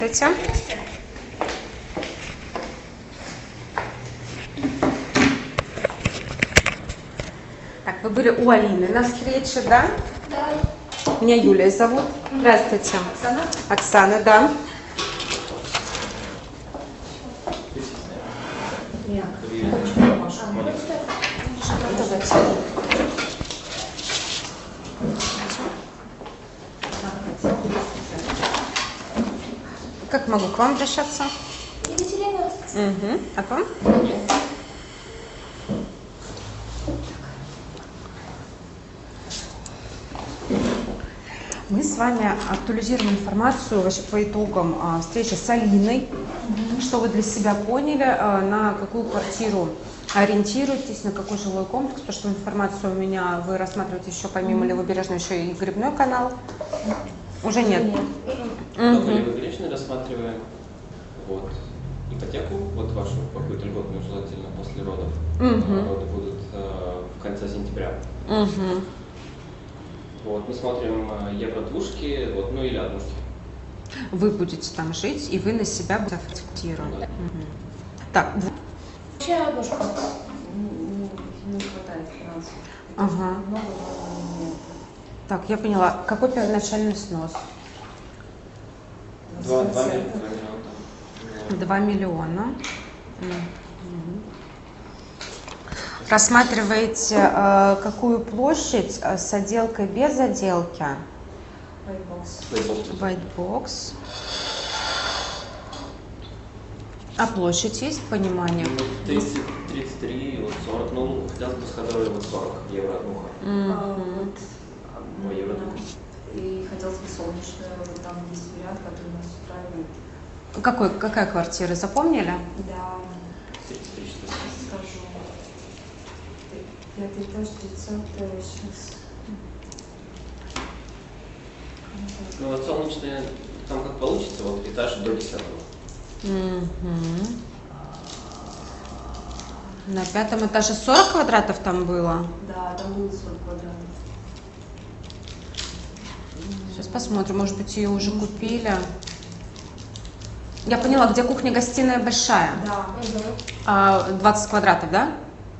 Так, вы были у Алины на встрече, да? Да. Меня Юлия зовут. Здравствуйте. Оксана? Оксана, да. Как могу к вам обращаться? Екатерина. Угу. А к вам? Мы с вами актуализируем информацию вообще по итогам встречи с Алиной. Что вы для себя поняли, на какую квартиру ориентируетесь, на какой жилой комплекс, потому что информацию у меня вы рассматриваете еще помимо Левобережного еще и Грибной канал. Уже нет? Только Левобережный рассматриваем. Вот. Ипотеку, вот вашу какую-то льготную, желательно после родов. Роды будут в конце сентября. Вот, мы смотрим евро-двушки, вот, ну или однушки. Вы будете там жить, и вы на себя будете квартиру. Да. Так. Вообще однушка не хватает финансов. Ага. Много, но нет. Так, я поняла. Какой первоначальный снос? 2 миллиона. 2 миллиона. Рассматриваете какую площадь с отделкой без отделки? White box. А площадь есть понимание? 33, вот 40, ну хотелось бы сказать вот 40 евро однуха. Вот, евро. и хотелось бы солнечную, вот там есть вариант, который нас устраивает. Какая квартира? Запомнили? Да, 33, что скажу. 5 этаж, 30 сейчас. Ну вот солнечная, там как получится, вот этаж до 10-го. На 5-м этаже 40 квадратов там было? Да, там было 40 квадратов. Сейчас посмотрим, может быть, ее уже купили. Я поняла, где кухня-гостиная большая. Да. 20 квадратов, да?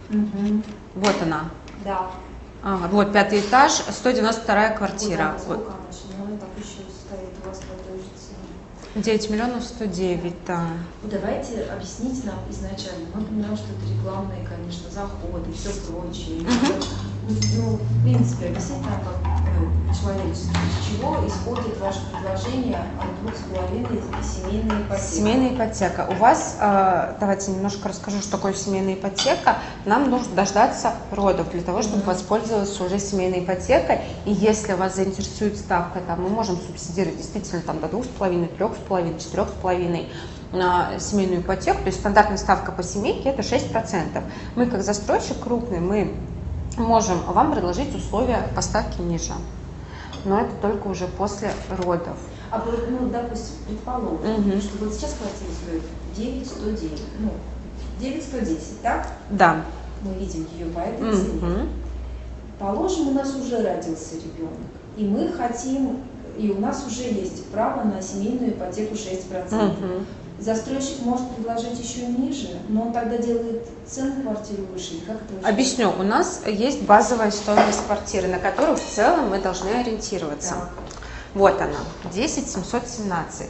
Вот она. Да. Ага, вот 5-й этаж, 192-я квартира. Сколько она еще? Ну, так еще стоит у вас продолжится. 9 миллионов 109, да. Ну, давайте объясните нам изначально. Мы понимаем, что это рекламные, конечно, заходы и все прочее. Ну, в принципе, объясните нам, как человечество, из чего исходит ваше предложение о 2,5 семейной ипотеки. Семейная ипотека. У вас, давайте немножко расскажу, что такое семейная ипотека. Нам нужно дождаться родов для того, чтобы воспользоваться уже семейной ипотекой. И если вас заинтересует ставка, там, мы можем субсидировать действительно там, до 2,5, 3,5, 4,5 на семейную ипотеку. То есть стандартная ставка по семейке это 6%. Мы как застройщик крупный, мы можем вам предложить условия поставки ниже. Но это только уже после родов. А вот, ну, допустим, предположим, что вот сейчас квартира стоит 9,109, ну, 9,110, так? Да. Мы видим ее по этой цене. Положим, у нас уже родился ребенок, и мы хотим, и у нас уже есть право на семейную ипотеку 6%. Застройщик может предложить еще ниже, но он тогда делает цену квартиры выше. Как это вообще? Объясню. У нас есть базовая стоимость квартиры, на которую в целом мы должны ориентироваться. Да. Вот она, 10 717.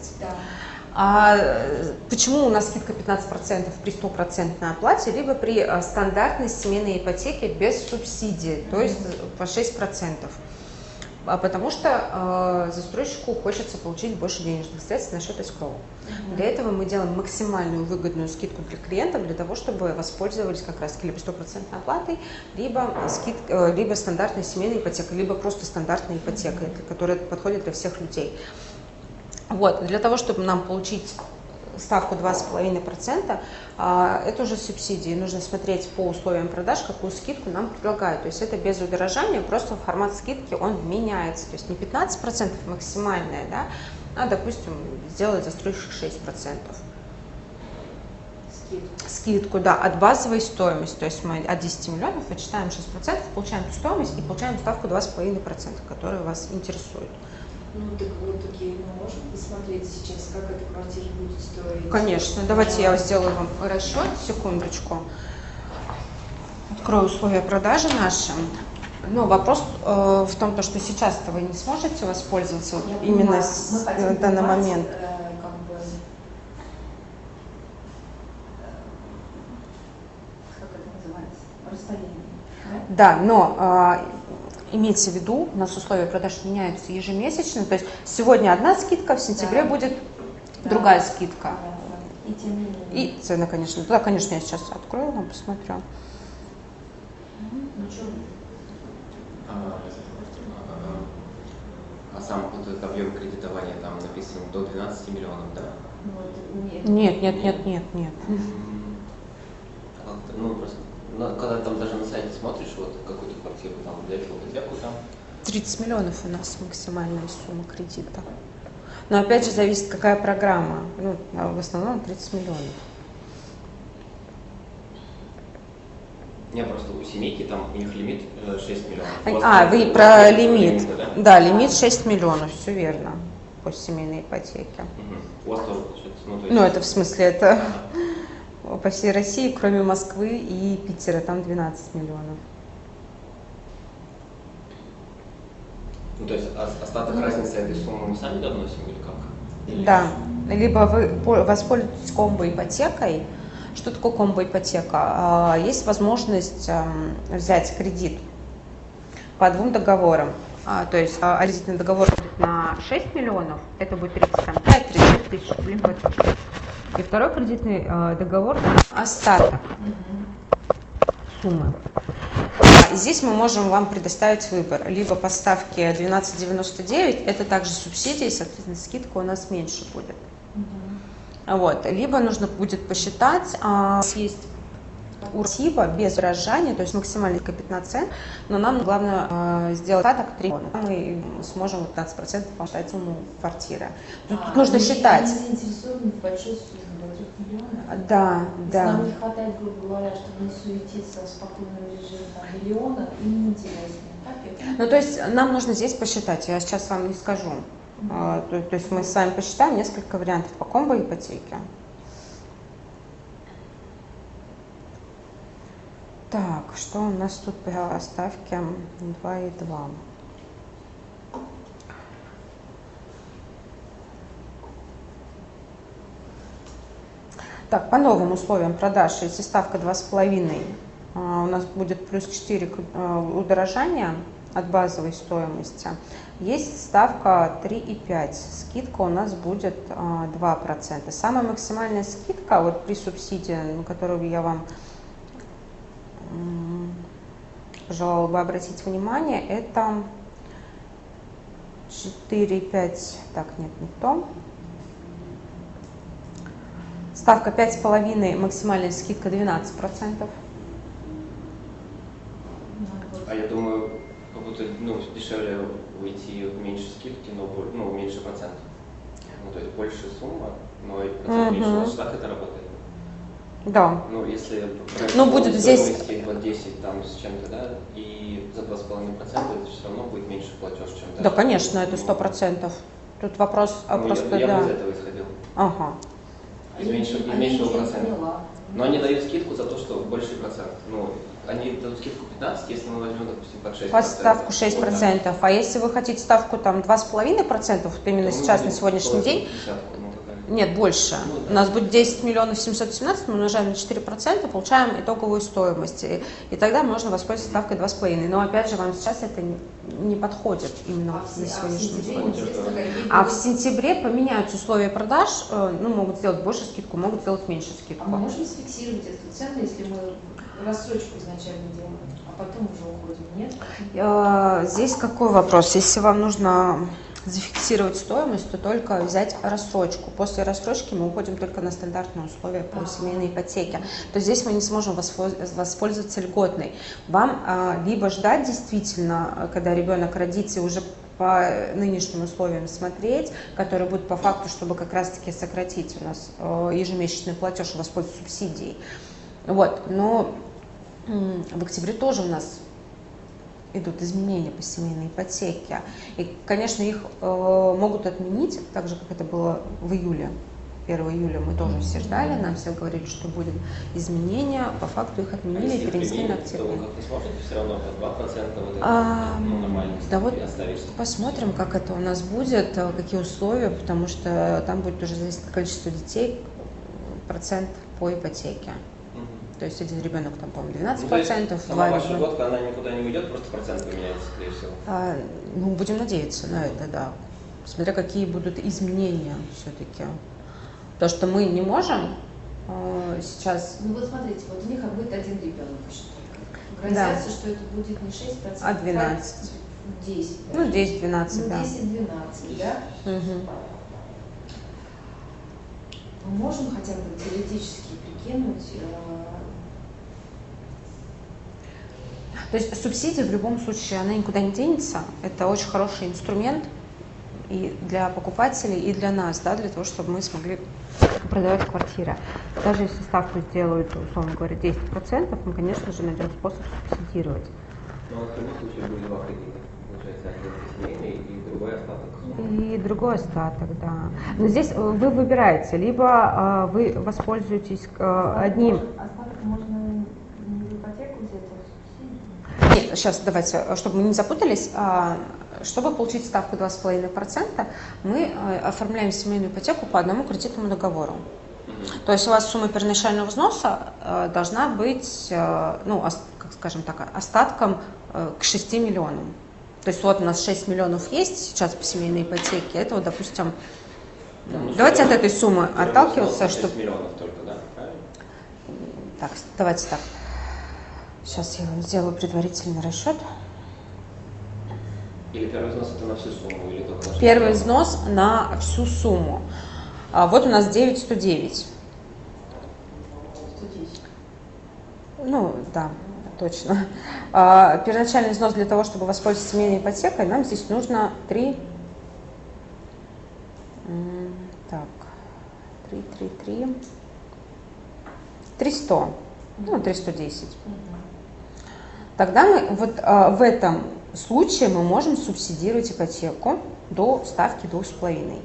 Да. Почему у нас скидка 15% при 100% оплате, либо при стандартной семейной ипотеке без субсидий, то есть по 6%? Потому что застройщику хочется получить больше денежных средств на счет escrow. Для этого мы делаем максимальную выгодную скидку для клиентов, для того, чтобы воспользовались как раз либо 100% оплатой, либо стандартной семейной ипотекой, либо просто стандартной ипотекой, которая подходит для всех людей. Вот, для того, чтобы нам получить ставку 2,5%, это уже субсидии. Нужно смотреть по условиям продаж, какую скидку нам предлагают. То есть это без удорожания, просто формат скидки он меняется. То есть не 15% максимальная, да, а, допустим, сделать застройщик 6%. Скидку, да, от базовой стоимости. То есть мы от 10 миллионов вычитаем 6%, получаем ту стоимость и получаем ставку 2,5%, которая вас интересует. Ну, так вот, окей, мы можем посмотреть сейчас, как эта квартира будет стоить? Конечно, давайте я сделаю вам расчет, секундочку. Открою условия продажи наши. Но вопрос в том, что сейчас-то вы не сможете воспользоваться вот именно с данный момент. Как бы, как это называется? Расстояние. Да, но имейте в виду, у нас условия продаж меняются ежемесячно. То есть сегодня одна скидка, в сентябре будет другая скидка. И тем не менее. И цены, конечно. Да, конечно, я сейчас открою, вам посмотрю. Ну что? А сам вот этот объем кредитования там написан до 12 миллионов, да? Нет. Ну, просто, когда там даже на сайте смотришь, вот какую-то квартиру, там, взять ипотеку, там. 30 миллионов у нас максимальная сумма кредита. Но опять же зависит, какая программа. Ну, в основном 30 миллионов. Не, просто у семейки там у них лимит 6 миллионов. Вы про лимит. Да, лимит 6 миллионов, все верно, по семейной ипотеке. У вас тоже получается? Ну, это в смысле, это по всей России, кроме Москвы и Питера, там 12 миллионов. Ну, то есть остаток разницы этой суммы мы сами доносим или как? Да, либо вы воспользуетесь комбо-ипотекой. Что такое комбо-ипотека? Есть возможность взять кредит по двум договорам. То есть кредитный договор будет на 6 миллионов, это будет 35-30 тысяч рублей в год. И второй кредитный договор остаток суммы. И здесь мы можем вам предоставить выбор. Либо по ставке 12,99, это также субсидии, соответственно, скидка у нас меньше будет. Вот. Либо нужно будет посчитать, есть УРСИБа без выражения, то есть максимальный 15%, но нам главное сделать остаток 3 миллиона. Мы сможем 15% посчитать сумму квартиры. Тут нужно считать. Они заинтересованы в большой сумме, до 3 миллионов. Да. Нам не хватает, грубо говоря, чтобы не суетиться в спокойном режиме миллиона и неинтересно. Ну, то есть нам нужно здесь посчитать, я сейчас вам не скажу. То есть мы с вами посчитаем несколько вариантов по комбо-ипотеке. Так, что у нас тут по ставке 2,2? Так, по новым условиям продаж, если ставка 2,5, у нас будет плюс 4 удорожания от базовой стоимости. Есть ставка 3,5, скидка у нас будет 2%. Самая максимальная скидка вот при субсидии, на которую я вам желала бы обратить внимание, это 4,5, так, нет, не то. Ставка 5,5, максимальная скидка 12%. А я думаю, как будто дешевле уйти меньше скидки, но меньше процентов. Ну, то есть больше сумма, но и процент меньше. У вас так это работает? Да. Ну, если будет здесь под 10 там с чем-то, да, и за 2,5% это все равно будет меньше платеж, чем да, конечно, это 100%. Тут вопрос просто я бы из этого исходил. Ага. Из меньшего процента. Но они дают скидку за то, что больший процент. Ну, они дают скидку 15, если мы возьмем, допустим, под 6%. Под ставку 6%. Вот, а если вы хотите ставку там 2,5%, вот именно сейчас, на сегодняшний день, нет, больше. У нас будет 10 миллионов 717, мы умножаем на 4%, получаем итоговую стоимость. И тогда можно воспользоваться ставкой 2,5. Но опять же, вам сейчас это не подходит именно на сегодняшний день. А в сентябре поменяются условия продаж, могут сделать больше скидку, могут сделать меньше скидку. А мы можем сфиксировать эту цену, если мы рассрочку изначально делаем, а потом уже уходим, нет? Здесь какой вопрос? Если вам нужно зафиксировать стоимость, то только взять рассрочку. После рассрочки мы уходим только на стандартные условия по семейной ипотеке. То есть здесь мы не сможем воспользоваться льготной. Вам либо ждать действительно, когда ребенок родится, уже по нынешним условиям смотреть, которые будут по факту, чтобы как раз-таки сократить у нас ежемесячный платеж и воспользоваться субсидией. Вот. Но в октябре тоже у нас идут изменения по семейной ипотеке. И, конечно, их могут отменить, так же, как это было в июле. 1 июля мы тоже все ждали, нам все говорили, что будет изменения, по факту их отменили и перенесли на октябрь. Вы как не сможете все равно по 2% вот нормально да вот оставить? посмотрим, как это у нас будет, какие условия, потому что там будет уже зависеть от количества детей, процент по ипотеке. То есть один ребенок там, по-моему, 12%, сама ваша льготка, она никуда не уйдет, просто процент поменяется, скорее всего. Ну, будем надеяться на это, да. Смотря какие будут изменения все-таки. То, что мы не можем сейчас... Ну вот смотрите, вот у них будет один ребенок еще только. Грозятся, что это будет не 6%, а 12. 10. Ну, 10-12, да. 10-12, да? Угу. Мы можем хотя бы теоретически прикинуть... То есть субсидия в любом случае, она никуда не денется. Это очень хороший инструмент и для покупателей, и для нас, да, для того, чтобы мы смогли продавать квартиры. Даже если ставку сделают, условно говоря, 10%, мы, конечно же, найдем способ субсидировать. Но в любом случае будет два кредита. Получается, один семейный и другой остаток. И другой остаток, да. Но здесь вы выбираете, либо вы воспользуетесь одним... Остаток можно не в ипотеку взять, а в субсидию? Нет, сейчас давайте, чтобы мы не запутались, чтобы получить ставку 2,5%, мы оформляем семейную ипотеку по одному кредитному договору. То есть у вас сумма первоначального взноса должна быть, ну, как скажем так, остатком к 6 миллионам. То есть вот у нас 6 миллионов есть сейчас по семейной ипотеке, это вот, допустим, давайте от этой суммы отталкиваться, чтобы... 6 миллионов только, да? Правильно? Так, давайте так. Сейчас я вам сделаю предварительный расчет. Или первый взнос это на всю сумму, или только на 6 Первый миллионов? взнос на всю сумму. Вот у нас 9,109. 110. Ну, да, точно. Первоначальный взнос для того, чтобы воспользоваться семейной ипотекой, нам здесь нужно 3... Так, 300. Ну, 310. Тогда мы вот в этом случае мы можем субсидировать ипотеку до ставки 2,5.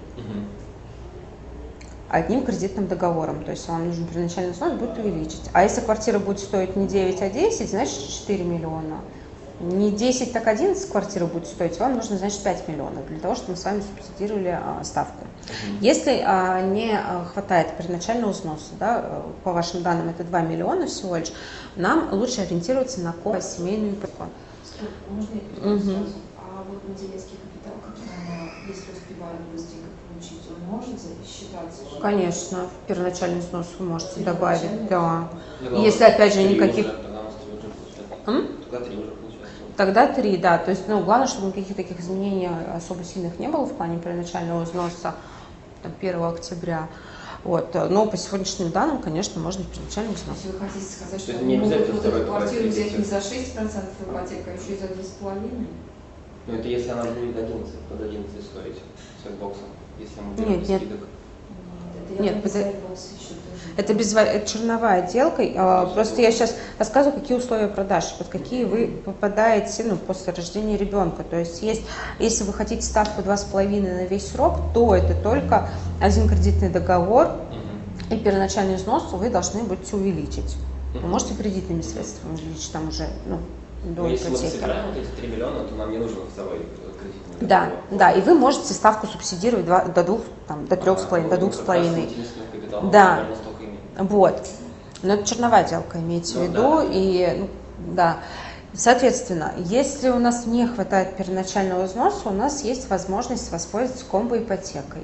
Одним кредитным договором. То есть вам нужен первоначальный взнос, будет увеличить. А если квартира будет стоить не 9, а 10, значит 4 миллиона. Не 10, так 11 квартира будет стоить, вам нужно, значит, 5 миллионов для того, чтобы мы с вами субсидировали ставку. Если не хватает первоначального взноса, да, по вашим данным это 2 миллиона всего лишь, нам лучше ориентироваться на семейную ипотеку. Можно я перейду сразу? А вот материнский капитал, если успеваем быстренько получить, он может считаться? Конечно, в первоначальный взнос вы можете добавить, да. Тогда Если, опять же, никаких... Тогда 3 уже получается. Тогда 3, да. То есть, ну, главное, чтобы никаких таких изменений особо сильных не было в плане первоначального взноса там, 1 октября. Вот. Но по сегодняшним данным, конечно, можно первоначальный взнос. Если вы хотите сказать, что Это вы не могут обязательно вот эту второй квартиру взять кредит. не за 6% ипотеки, а еще и за 2,5%? Ну это если она будет 11, под 11 стоить с боксом. Если мы берем Нет, без нет. скидок. Нет, это это черновая сделка. Просто я сейчас рассказываю, какие условия продаж, под какие вы попадаете, ну, после рождения ребенка. То есть, если вы хотите ставку 2,5 на весь срок, то это только один кредитный договор, и первоначальный взнос вы должны будете увеличить. Вы можете кредитными средствами увеличить там уже, ну, до Но если мы ипотеки. собираем вот эти 3 миллиона, то нам не нужен второй кредитный Да, договор. да, и вы можете ставку субсидировать до 2, там, до 3,5, до 2,5. Да. Вот. Но это черновая сделка, имейте в виду. Да. И, ну, да. Соответственно, если у нас не хватает первоначального взноса, у нас есть возможность воспользоваться комбо-ипотекой.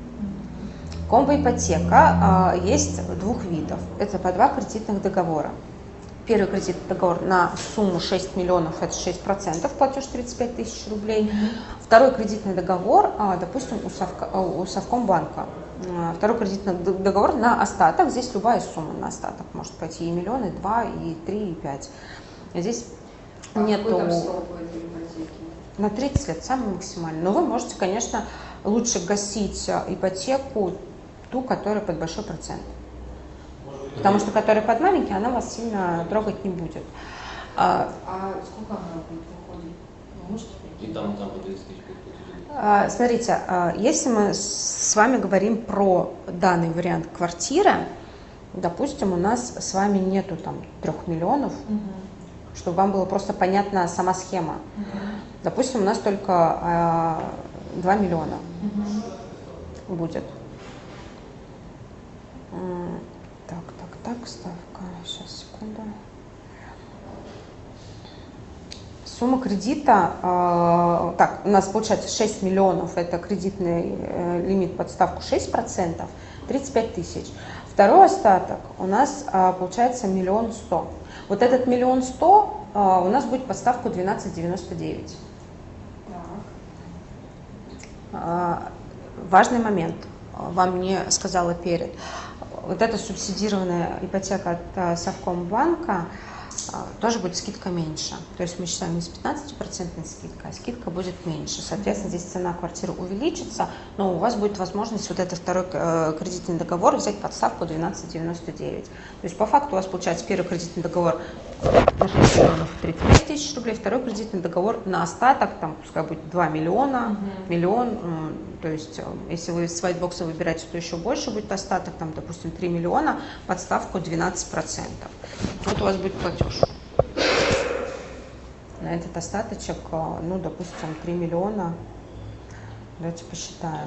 Комбо-ипотека есть двух видов. Это по 2 кредитных договора. Первый кредитный договор на сумму 6 миллионов, это 6%, платеж 35 тысяч рублей. Второй кредитный договор, допустим, у Совкомбанка. Второй кредитный договор на остаток, здесь любая сумма на остаток, может пойти и миллион, и 2, и 3, и 5. Здесь нету... Какой там срок у этой ипотеки? На 30 лет, самый максимальный. Но вы можете, конечно, лучше гасить ипотеку, ту, которая под большой процент. Потому что, которая под маленький, она вас сильно трогать не будет. Сколько она будет выходить? Вы можете И там по 30 тысяч будет платить. Смотрите, если мы с вами говорим про данный вариант квартиры, допустим, у нас с вами нету там 3 миллионов, чтобы вам было просто понятна сама схема. Допустим, у нас только 2 миллиона будет. Так, ставка, сейчас, секунду. Сумма кредита, так, у нас получается 6 миллионов, это кредитный лимит под ставку 6%, 35 тысяч. Второй остаток у нас получается 1 100 000. Вот этот 1 100 000 у нас будет под ставку 12,99. Важный момент, вам не сказала перед. Вот эта субсидированная ипотека от Совкомбанка тоже будет скидка меньше. То есть мы считаем не с 15% скидкой, а скидка будет меньше. Соответственно, здесь цена квартиры увеличится, но у вас будет возможность вот этот второй кредитный договор взять под ставку 12,99. То есть по факту у вас получается первый кредитный договор на 6 миллионов 35 тысяч рублей, второй кредитный договор на остаток, там пускай будет 2 миллиона, миллион. То есть если вы с Whitebox выбираете, то еще больше будет остаток, там, допустим, 3 миллиона под ставку 12%. Вот у вас будет платеж на этот остаточек, ну, допустим, 3 миллиона. Давайте посчитаем.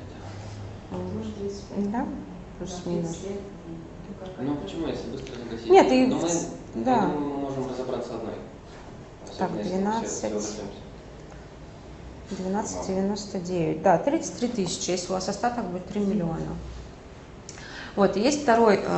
Да, плюс-минус. Ну почему, если быстро загасить? Нет, я думаю, мы можем разобраться одной. Так, 12,99. Да, 33 тысячи, если у вас остаток будет 3 миллиона. Вот, и есть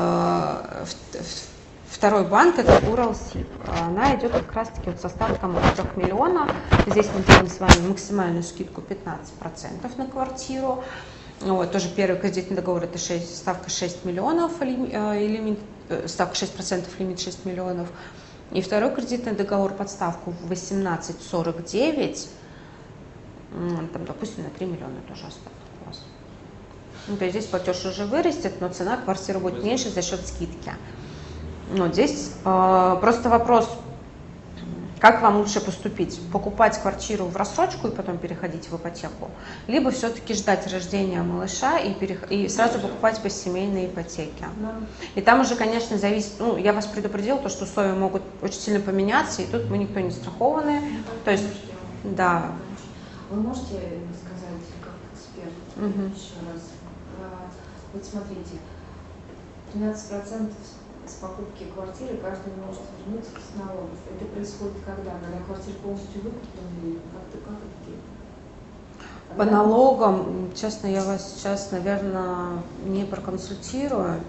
второй банк, это Уралсиб. Она идет как раз-таки вот с остатком 3 миллиона. Здесь мы делаем с вами максимальную скидку 15% на квартиру. Вот, тоже первый кредитный договор, это ставка 6 миллионов, ставка 6%, лимит 6 миллионов. И второй кредитный договор под ставку 18,49, там, допустим, на 3 миллиона тоже остаток у вас. Ну, то есть здесь платеж уже вырастет, но цена квартиры будет меньше за счет скидки. Но здесь просто вопрос, как вам лучше поступить? Покупать квартиру в рассрочку и потом переходить в ипотеку? Либо все-таки ждать рождения малыша и сразу покупать по семейной ипотеке? И там уже, конечно, зависит, ну, я вас предупредила, то, что условия могут очень сильно поменяться, и тут мы никто не страхованы. То есть, да. Вы можете сказать, как эксперт, еще раз? Вот смотрите, 13% с покупки квартиры каждый может вернуть с налогов. Это происходит когда? Когда квартира полностью выкуплена или как это делать? По налогам, честно, я вас сейчас, наверное, не проконсультирую.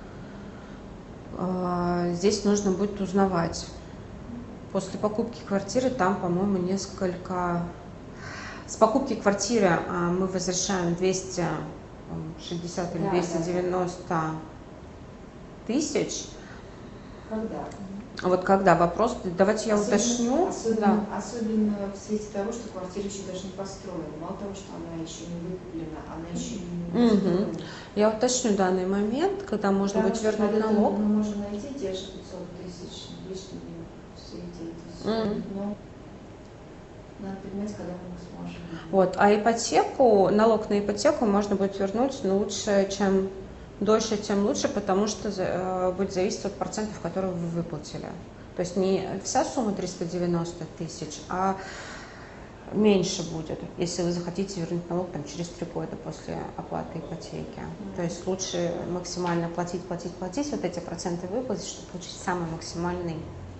Здесь нужно будет узнавать. После покупки квартиры там, по-моему, несколько... С покупки квартиры мы возвращаем 260 или 290 тысяч. Когда? Вот когда вопрос, давайте я уточню. Особенно в свете того, что квартира еще даже не построена. Мало того, что она еще не выкуплена, она еще не построена. Я уточню данный момент, когда можно будет вернуть налог. Мы можем найти те же 500 тысяч лишними все эти. Но надо понимать, когда мы сможем. Вот, а ипотеку, налог на ипотеку можно будет вернуть, но лучше, чем дольше, тем лучше, потому что будет зависеть от процентов, которые вы выплатили. То есть не вся сумма 390 тысяч, а меньше будет, если вы захотите вернуть налог там, через 3 года после оплаты ипотеки. То есть лучше максимально платить, вот эти проценты выплатить, чтобы получить самую максимальную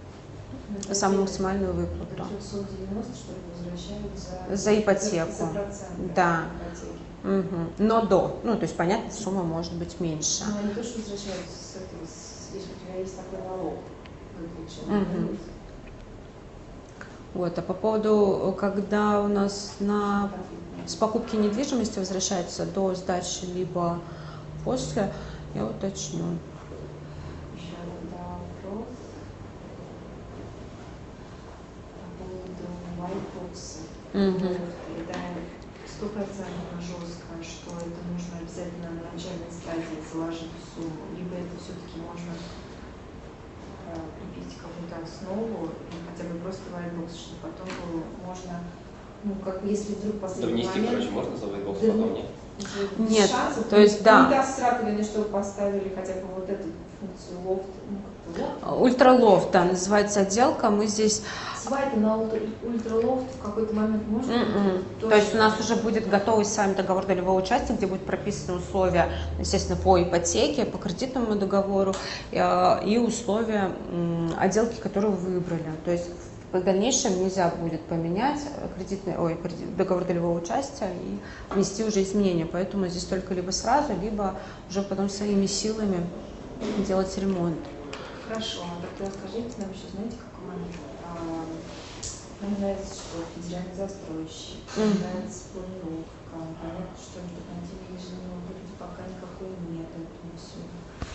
выплату. 590, что ли, возвращают за ипотеку. За проценты. Да. Но то есть, понятно, сумма может быть меньше. Но они тоже возвращаются с этого, если у тебя есть такой налог. Вот, а по поводу, когда у нас с покупки недвижимости возвращается до сдачи, либо после, я уточню. Еще один вопрос по поводу Whitebox. Стопроцентно жестко, что это нужно обязательно на начальной стадии заложить сумму, либо это все-таки можно прикрепить какую-то основу, хотя бы просто whitebox, чтобы потом было можно, ну, как если вдруг последний Внести, момент... короче, можно за whitebox, потом нет? Нет, шансов, то есть, да. Унитаз с раковиной, чтобы поставили хотя бы вот эту функцию лофт, ну, как-то лофт. Ультралофт, да, называется отделка. Мы здесь... Свайпы на ультралофт в какой-то момент можно? То есть у нас уже будет готовый с вами договор долевого участия, где будут прописаны условия, естественно, по ипотеке, по кредитному договору и условия отделки, которую вы выбрали. То есть в дальнейшем нельзя будет поменять договор долевого участия и внести уже изменения. Поэтому здесь только либо сразу, либо уже потом своими силами делать ремонт. Хорошо, тогда скажите нам еще, знаете, какой момент? Нам нравится, что федеральный застройщик, нам нравится планировка, понятно, что альтернативы ежедневного выглядит пока никакой нет этому всему.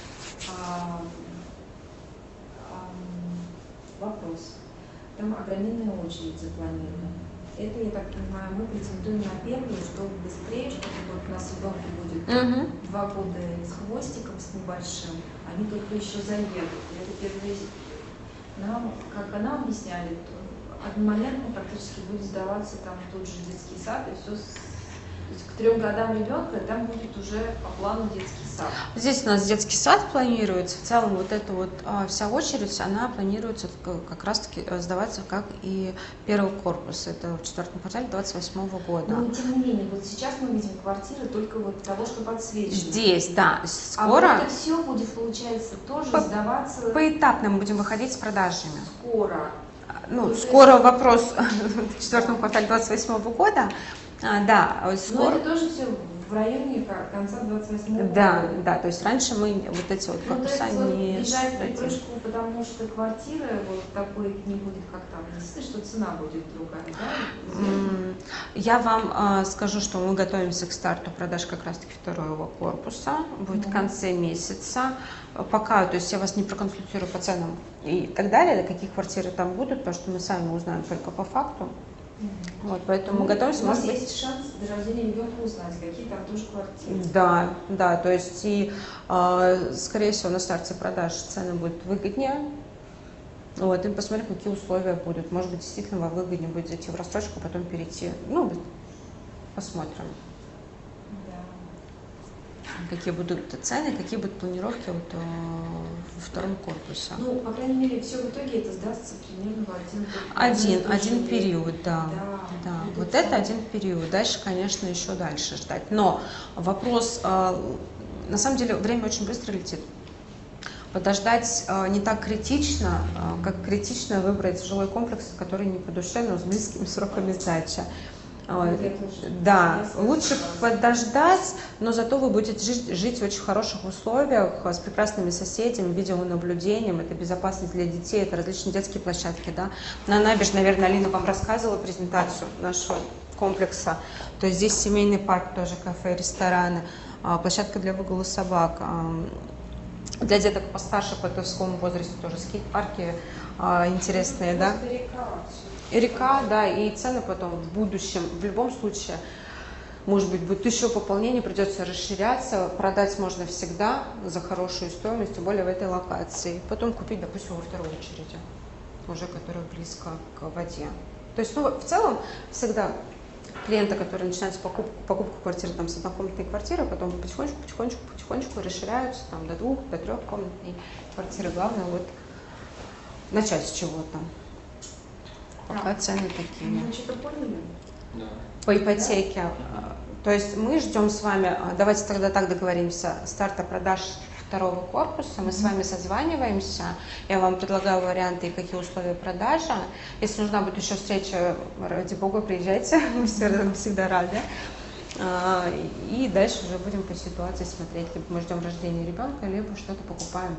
Вопрос. Там огроменная очередь запланирована. Это, я так понимаю, мы претендуем на первую, чтобы быстрее, чтобы вот у нас ребенку будет 2 года с хвостиком, с небольшим, они только еще заедут. И это первый... Нам, как нам объясняли, одномоментно практически будет сдаваться там тот же детский сад, и все. То есть к 3 годам ребенка там будет уже по плану детский сад. Здесь у нас детский сад планируется. В целом вот эта вот вся очередь, она планируется как раз-таки сдаваться, как и первый корпус. Это в 4-м квартале 28 года. Но тем не менее, вот сейчас мы видим квартиры только вот того, что подсвечено. Здесь, да, скоро. А вот это все будет, получается, тоже сдаваться... Поэтапно мы будем выходить с продажами. Скоро. Ну, скоро вопрос в 4-м квартале 28 года. Да, скоро. Но это тоже все в районе конца 28 года. Да, да, то есть раньше мы вот эти вот корпуса не... бежать в припрыжку, потому что квартира вот такой не будет, как там, действительно, что цена будет другая, да? Я вам скажу, что мы готовимся к старту продаж как раз-таки 2-го корпуса, будет в конце месяца. Пока, то есть я вас не проконсультирую по ценам и так далее, какие квартиры там будут, потому что мы сами узнаем только по факту. Вот, поэтому мы готовимся. У нас есть шанс до рождения ребенка узнать, какие там тоже квартиры. Да, да, то есть и, скорее всего, на старте продаж цены будут выгоднее. Вот, и посмотрим, какие условия будут. Может быть, действительно вам выгоднее будет зайти в рассрочку, потом перейти. Ну, посмотрим. Какие будут цены, какие будут планировки вот, во 2-м корпусе. Ну, по крайней мере, все в итоге это сдастся примерно в один период, да. Вот это один период. Дальше, конечно, еще дальше ждать. Но вопрос, на самом деле, время очень быстро летит. Подождать не так критично, как критично выбрать жилой комплекс, который не по душе, но с близкими сроками сдачи. Да, лучше подождать, но зато вы будете жить в очень хороших условиях, с прекрасными соседями, видеонаблюдением, это безопасность для детей, это различные детские площадки, да. На набережной, наверное, Алина вам рассказывала презентацию нашего комплекса, то есть здесь семейный парк, тоже кафе, рестораны, площадка для выгула собак, для деток постарше, по подростковому возрасте тоже скейт-парки интересные, да. И река, да, и цены потом в будущем, в любом случае, может быть, будет еще пополнение, придется расширяться, продать можно всегда за хорошую стоимость, тем более в этой локации. Потом купить, допустим, во 2-й очереди, уже которая близко к воде. То есть, ну, в целом, всегда клиенты, которые начинают с покупку квартиры там, с однокомнатной квартиры, потом потихонечку расширяются там, до 2-й, до 3-комнатной квартиры. Главное вот начать с чего-то. Пока цены такие. Мы что-то поняли? Да. По ипотеке. То есть мы ждем с вами, давайте тогда так договоримся, старта продаж 2-го корпуса, мы с вами созваниваемся, я вам предлагаю варианты и какие условия продажи. Если нужна будет еще встреча, ради бога, приезжайте, мы всегда рады. И дальше уже будем по ситуации смотреть, либо мы ждем рождения ребенка, либо что-то покупаем.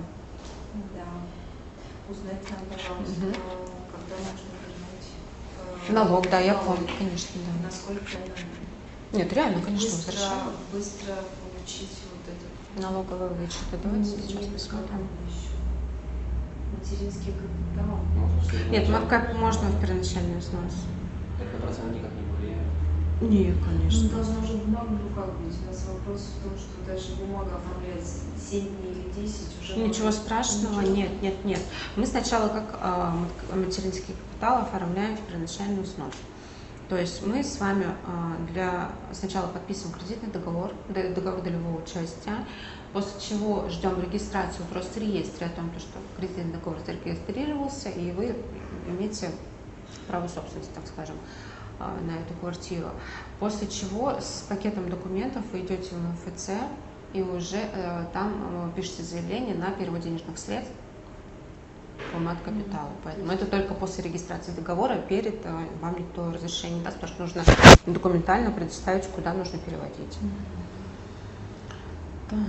Да. Узнать нам, пожалуйста, когда можно вернуть налог, да, я помню, конечно, да. Насколько нет, реально, конечно, возвращаем. Быстро получить вот этот налоговые вычеты. Давайте сейчас посмотрим. Материнский капитал. Нет, маркап можно в первоначальный взнос. Это на процент никак не влияет? Нет, конечно. Ну, должна уже бумага в руках быть. У нас вопрос в том, что дальше бумага оформляется 7 дней или 10 уже... Ничего страшного, нет. Мы сначала как материнский капитал оформляем в первоначальный взнос. То есть мы с вами сначала подписываем кредитный договор долевого участия, после чего ждем регистрацию в Росреестре о том, что кредитный договор зарегистрировался, и вы имеете право собственности, так скажем, на эту квартиру. После чего с пакетом документов вы идете в МФЦ и уже там пишете заявление на перевод денежных средств по мат-капиталу. Поэтому это только после регистрации договора, перед вам никто разрешение не даст, потому что нужно документально предоставить, куда нужно переводить. Так.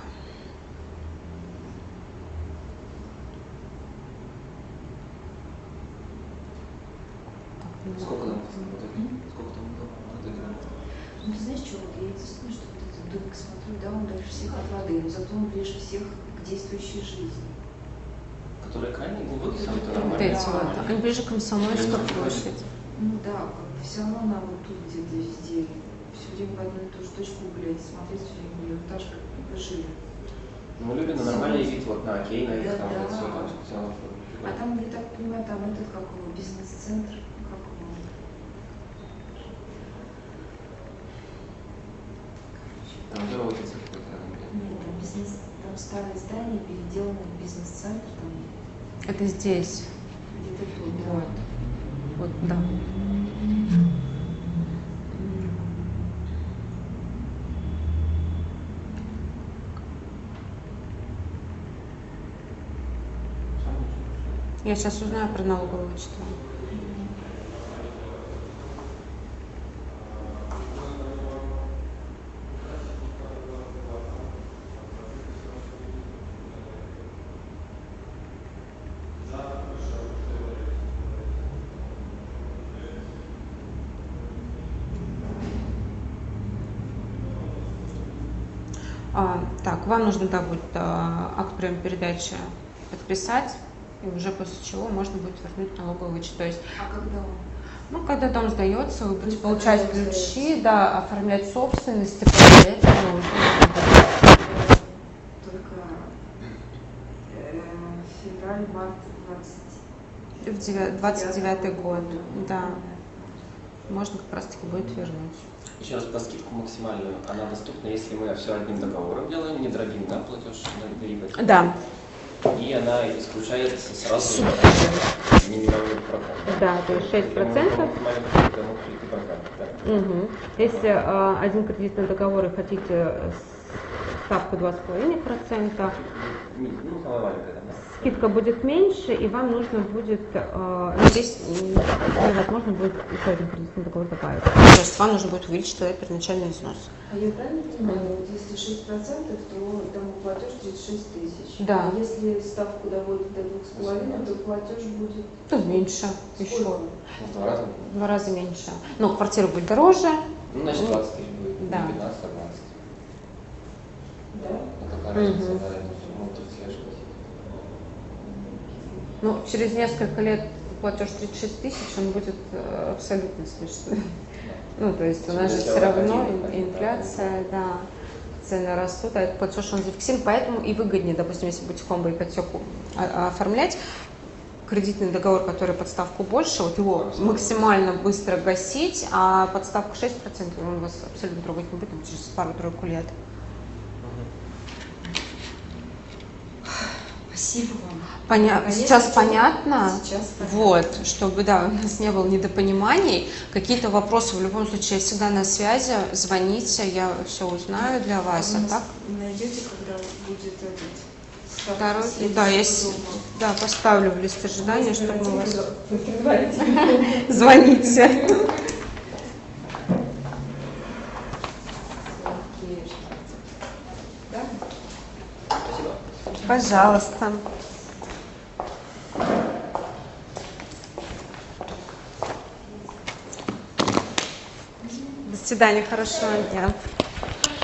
Сколько там Сколько там Ну, ты знаешь, что, вот я единственное, что вот этот домик смотрю, да, он дальше всех от воды, но зато он ближе всех к действующей жизни. Которые крайне глубокие, это Вот нормально. эти вот, они ближе к Комсомольской площади. Ну да, все равно нам вот тут где-то везде все время в одну и ту же точку гулять, смотреть все время в этаж, как мы жили. Мы любим на нормальный вид, вот на окей, на их там, Да. все там, все. А там, я так понимаю, там этот, как его, бизнес-центр, как его? Там здоровается какой-то рядом. Нет, там бизнес, там старое здание, переделано в бизнес-центр, там Это здесь. где-то тут, да. Вот. Вот, да. Я сейчас узнаю про налоговое вычет. Так, вам нужно, да, будет акт приема-передачи подписать, и уже после чего можно будет вернуть налоговый вычет. То есть, А когда он? ну, когда дом сдается, вы будете Когда получать дом ключи, сдается. да, оформлять собственность, и после этого уже Только февраль-март 29 год, да, можно как раз-таки будет вернуть. Еще раз про скидку максимальную. Она доступна, если мы все одним договором делаем, не дробим, да, платеж на ипотеку. Да. И она исключается сразу минимальный процент. Да, то есть 6%. Угу. Если один кредитный договор и хотите ставку 2,5%, Ну, самая маленькая, да. скидка будет меньше, и вам нужно будет, здесь невозможно будет еще один кредитный договор добавить. То есть вам нужно будет увеличить тогда первоначальный взнос. А я правильно понимаю, вот если 6%, то там платеж 36 тысяч. Да. А если ставку доводит до 2,5, то платеж будет Ну, меньше еще. сколько? В 2 раза. В 2 раза меньше. Но квартира будет дороже. Ну, значит, 20 тысяч будет. Да. Не 15, а 20. Да? Ну, какая разница, да, это ну, тут слежка. Ну, через несколько лет платеж 36 тысяч, он будет абсолютно смешной. Ну, то есть у нас же все равно инфляция, да, цены растут, а этот платеж он зафиксирован, поэтому и выгоднее, допустим, если будете комбо ипотеку оформлять, кредитный договор, который под ставку больше, вот его максимально быстро гасить, а под ставку 6% он вас абсолютно трогать не будет, там, через пару-тройку лет. Спасибо вам. Сейчас понятно, Сейчас понятно. вот, чтобы, да, у нас не было недопониманий, какие-то вопросы, в любом случае, я всегда на связи, звоните, я все узнаю для вас, Вы а нас так? найдете, когда будет этот Второй, следующий да, я дома? да, поставлю в лист ожидания, чтобы у вас... Вы предварительно. Звоните. Да? Спасибо. Пожалуйста. До свидания, хорошего дня.